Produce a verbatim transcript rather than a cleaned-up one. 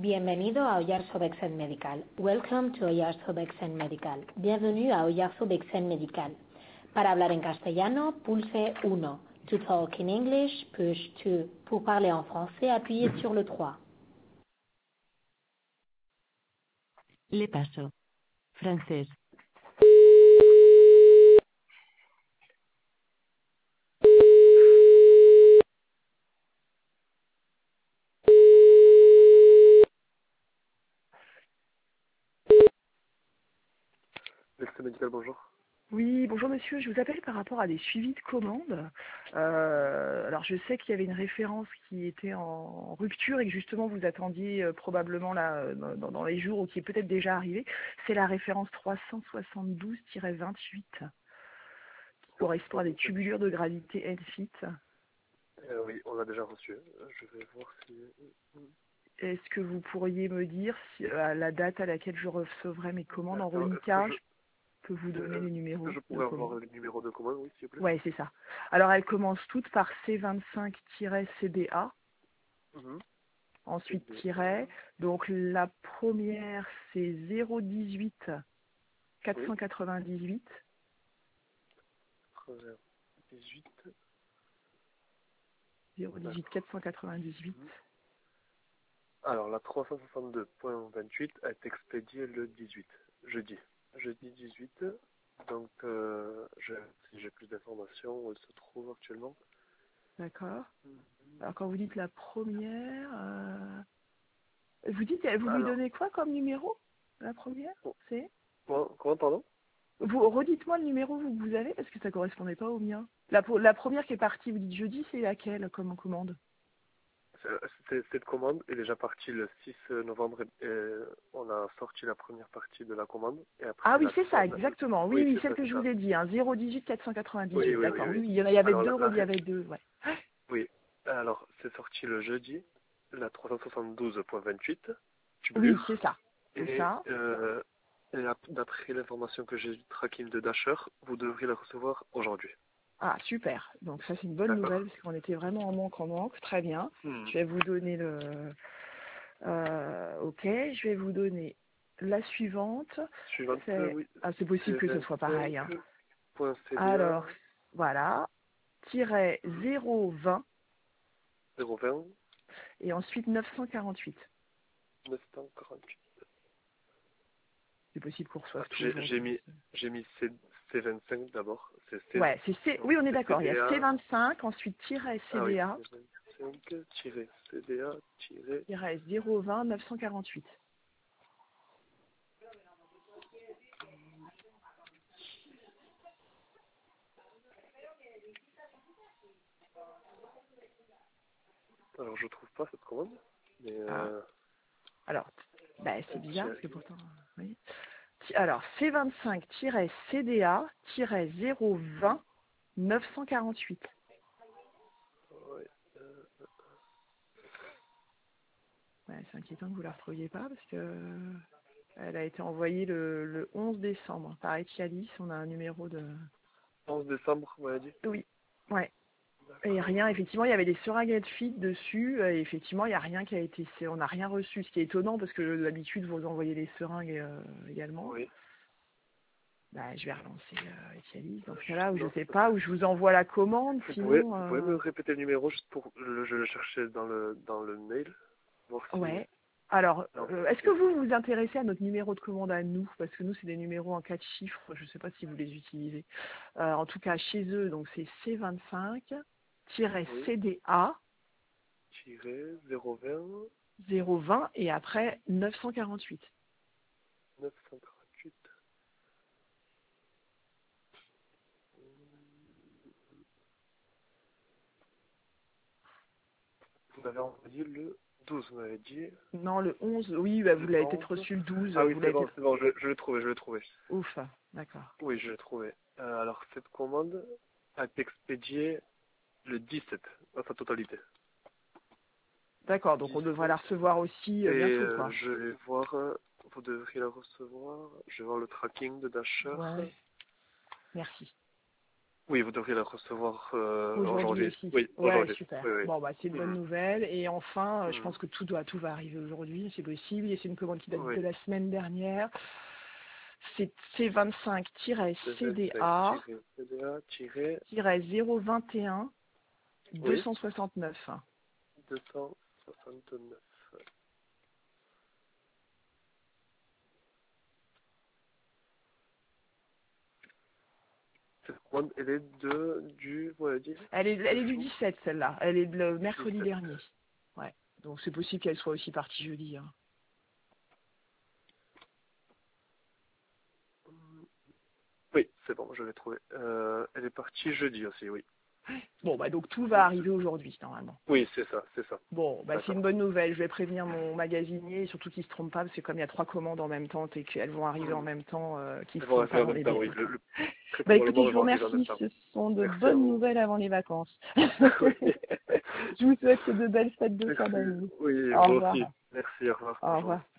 Bienvenido a Oyarzo Bexen Medical. Welcome to Oyarzo Bexen Medical. Bienvenue à Oyarzo Bexen Medical. Para hablar en castellano, pulse uno. To talk in English, push two. Pour parler en français, appuyez sur le trois. Le paso. Francés. Bexen Medical, bonjour. Oui, bonjour monsieur, je vous appelle par rapport à des suivis de commandes. Euh, alors je sais qu'il y avait une référence qui était en rupture et que justement vous attendiez euh, probablement là euh, dans, dans les jours ou qui est peut-être déjà arrivé. C'est la référence trois cent soixante-douze vingt-huit qui correspond à des tubulures de gravité N-fit. Euh, oui, on l'a déjà reçu. Je vais voir si... Est-ce que vous pourriez me dire si, à la date à laquelle je recevrai mes commandes en D'accord, est-ce que reliquat, je- je peux vous donner euh, les numéros Je de pourrais commande? avoir les numéros de commande, oui, s'il vous plaît. Ouais, c'est ça. Alors elles commencent toutes par C vingt-cinq C D A. Mhm. Ensuite, C D A. tiret. Donc, la première, c'est zéro dix-huit quatre cent quatre-vingt-dix-huit. dix-huit. zéro dix-huit quatre cent quatre-vingt-dix-huit. Mhm. Alors, la trois cent soixante-deux vingt-huit a été expédiée le dix-huit, jeudi. Jeudi dix-huit. Donc, euh, je- si j'ai plus d'informations où elle se trouve actuellement. D'accord. Mhm. Alors, quand vous dites la première, euh, vous dites, vous lui Alors, donnez quoi comme numéro? La première, oh, c'est? comment, comment, pardon? Vous redites-moi le numéro que vous avez parce que ça correspondait pas au mien. La, pro- la première qui est partie, vous dites jeudi, c'est laquelle comme commande? C'est- Cette commande est déjà partie le six novembre et euh, on a sorti la première partie de la commande. Et après, Ah oui, la, c'est ça, la- exactement. Oui, oui, oui, c'est celle ça, que c'est je ça. vous ai dit, hein, zéro dix-huit quatre cent Oui, quatre-vingt-dix-huit. oui, oui, D'accord, oui, oui. oui, il y en a- il y avait Alors, la, deux, la il y ré- avait deux, ouais. oui. Alors, c'est sorti le jeudi, la trois cent soixante-douze vingt-huit, Oui, tubulure. c'est ça, c'est Et, ça. euh, et ap- d'après l'information que j'ai du tracking de Dasher, vous devriez la recevoir aujourd'hui. Ah, super. Donc ça, c'est une bonne D'accord. nouvelle parce qu'on était vraiment en manque, en manque. Très bien. Hmm. Je vais vous donner le... euh, ok, je vais vous donner la suivante. Suivante, C'est oui, ah, c'est possible c'est que ce soit pareil, hein. vingt-cinq.cda Alors, voilà. Tiret zéro vingt zéro vingt et ensuite neuf cent quarante-huit. neuf cent quarante-huit. C'est possible qu'on Ah, reçoive tout J'ai j'ai aujourd'hui. mis, j'ai mis C, C25 d'abord. C'est C, Ouais, c'est C... donc Oui, on est c'est d'accord. Il y a C D A. C vingt-cinq, ensuite tiret Ah oui, C D A, C vingt-cinq-C D A tiré. tiret zéro vingt neuf cent quarante-huit. Alors je trouve pas cette commande, mais Ah. euh, Alors, bah, c'est bizarre tiret. parce que pourtant, oui. Ti- Alors, C vingt-cinq-C D A-zéro vingt neuf cent quarante-huit. Ouais, euh, Ouais, c'est inquiétant que vous ne la retrouviez pas parce que euh, elle a été envoyée le, le onze décembre par Etialis. On a un numéro de... onze décembre, vous m'avez dit. Oui, ouais. Et D'accord. rien, effectivement, il y avait des seringues feed dessus. Et effectivement, il n'y a rien qui a été... c'est- On n'a rien reçu, ce qui est étonnant parce que d'habitude, vous envoyez les seringues euh, également. Oui. Bah, je vais relancer euh, Etialis dans Euh, ce juste- cas-là où je non, sais parce pas, que où je vous envoie la commande. vous pouvez, Sinon, vous pouvez me euh, répéter le numéro juste pour le, je le cherchais dans le dans le mail, voir si. ouais. Alors, Non, euh, est-ce que c'est vous vous intéressez à notre numéro de commande à nous? Parce que nous, c'est des numéros en quatre chiffres. Je ne sais pas si vous les utilisez. Euh, en tout cas, chez eux, donc c'est C oui. vingt-cinq-C D A Tiré zéro vingt zéro vingt et après neuf cent quarante-huit. neuf cent quarante-huit. Vous l'avez envoyé le douze, vous m'avez dit. Non, le onze, oui, bah, vous l'avez peut-être Décembre. reçu le douze. Ah oui, Vous c'est l'avez bon, peut-être... c'est bon, je, je l'ai trouvé, je l'ai trouvé. Ouf, d'accord. Oui, je l'ai trouvé. Euh, alors, cette commande a été expédiée le dix-sept, dans sa totalité. D'accord, donc on devrait la dix-sept. recevoir aussi Et euh, bientôt, euh, quoi. je vais voir, euh, vous devriez la recevoir. Je vais voir le tracking de Dasher. Ouais, merci. Oui, vous devriez la recevoir euh, Aujourd'hui aujourd'hui. aussi. Oui, Ouais, aujourd'hui. super. Oui, oui. Bon, bah, c'est une bonne Mhm. nouvelle. Et enfin, euh, je Mhm. pense que tout doit, tout va arriver aujourd'hui, c'est possible. Et c'est une commande qui date Oui. de la semaine dernière. C'est C vingt-cinq-C D A C D zéro vingt et un deux oui, cent soixante-neuf. deux cent soixante-neuf. Cette commande, elle est de, du, vous l'avez dit, Elle est, elle le est du jour dix-sept, celle-là. Elle est le mercredi dix-sept. dernier. Ouais. Donc c'est possible qu'elle soit aussi partie jeudi. Hein. Oui, c'est bon, je l'ai trouvée. Euh, elle est partie jeudi aussi, oui. Bon, bah donc tout va Oui, arriver aujourd'hui, normalement. oui, c'est ça, c'est ça. Bon, bah c'est une D'accord. bonne nouvelle. Je vais prévenir mon magasinier, et surtout qu'il ne se trompe pas, parce que comme il y a trois commandes en même temps et qu'elles vont arriver en Mhm. même temps, euh, qu'il ne Elles se vont trompe pas arriver en dans même les temps, oui. délais. Le, le- très Bah écoutez, probablement, je elles vous vont arriver en même remercie. temps. Ce sont de Merci à bonnes vous. nouvelles avant les vacances. Oui. Je vous souhaite de belles fêtes de fin Merci. d'année. Oui, Au vous revoir. aussi. Merci, au revoir. Au Bonne journée. revoir.